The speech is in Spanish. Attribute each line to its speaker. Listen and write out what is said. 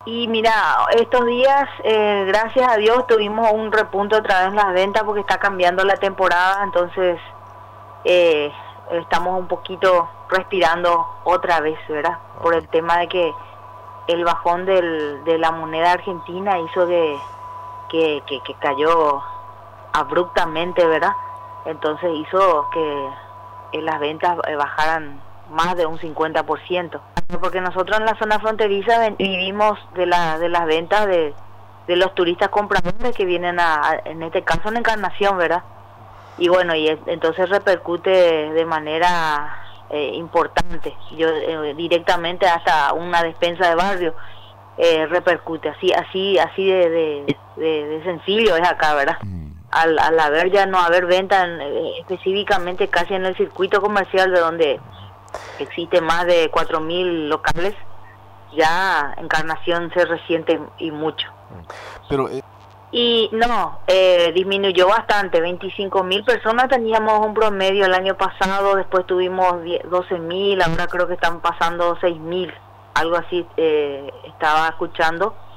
Speaker 1: Y mira, estos días, gracias a Dios, tuvimos un repunte otra vez en las ventas porque está cambiando la temporada, entonces eh, estamos un poquito respirando otra vez, ¿verdad? Por el tema de que el bajón de la moneda argentina hizo que cayó abruptamente, ¿verdad? Entonces hizo que las ventas bajaran más de un 50%. Porque nosotros en la zona fronteriza vivimos de las ventas de los turistas compradores que vienen en este caso en Encarnación, ¿verdad? Y bueno, entonces repercute de manera importante. Yo directamente hasta una despensa de barrio repercute, así de sencillo es acá, ¿verdad? Al haber ya no haber venta específicamente casi en el circuito comercial de donde existe más de 4.000 locales, ya Encarnación se resiente y mucho.
Speaker 2: Pero
Speaker 1: Y no, disminuyó bastante, 25.000 personas teníamos un promedio el año pasado, después tuvimos 12.000, ahora creo que están pasando 6.000, algo así estaba escuchando.